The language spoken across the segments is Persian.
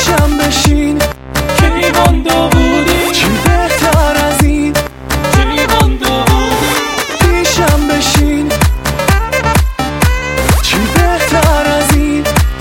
پیشم بشین که مانده بودی، چی بهتر از این که مانده بودی. پیشم بشین چی بهتر از این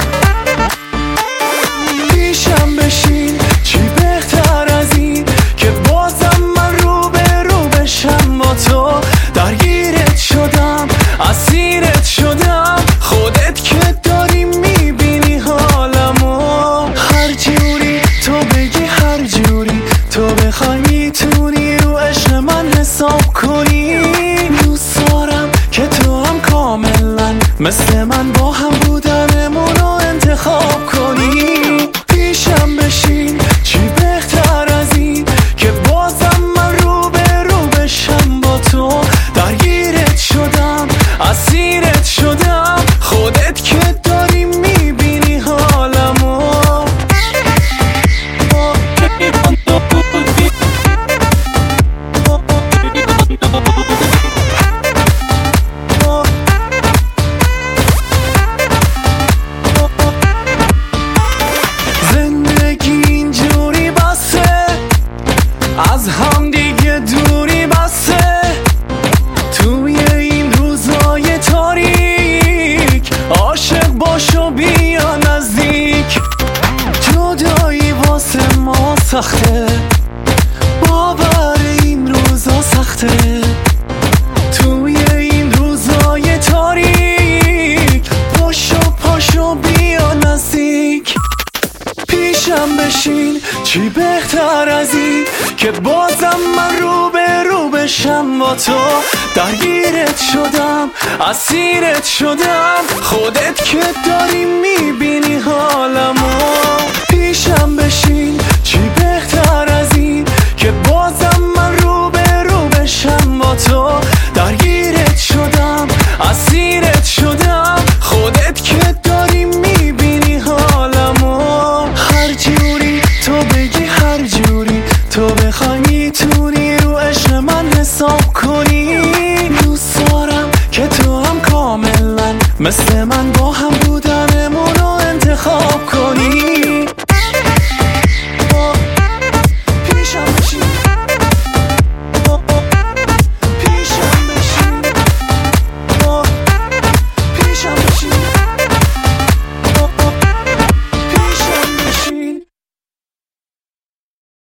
پیشم بشین چی بهتر از این که بازم من رو به رو بشم با تو درگیرت شدم اسیرت شدم خودت که داری میبینی حالمو هر جوری تو بگی هر جوری تو بخوای میتونی رو عشق من حساب کنی دوست دارم که تو هم کاملا مثل من با هم بودنمونو انتخاب کنی پیشم بشین چی بهتر از این که بازم من رو به رو بشم با تو درگیرت شدم اسیرت شدم خودت که داری میبینی حالمو که مانده بودی، زندگی اینجوری بسه از هم دیگه دوری بسه توی این روزای تاریک عاشق باش و بیا نزدیک جدایی واسه ما سخته باور این روزا سخته توی این روزای تاریک پاشو بیا نزدیک پیشم بشین چی بهتر از این که بازم من رو به رو بشم با تو درگیرت شدم اسیرت شدم خودت که داری میبینی حالمو پیشم بشین چی بهتر از این که بازم من رو به رو بشم با تو درگیرت شدم اسیرت شدم خودت که داری میبینی حالمو هر جوری تو بگی هر جوری تو بخوای میتونی رو عشق من حساب کنی دوست دارم که تو هم کاملا مثل من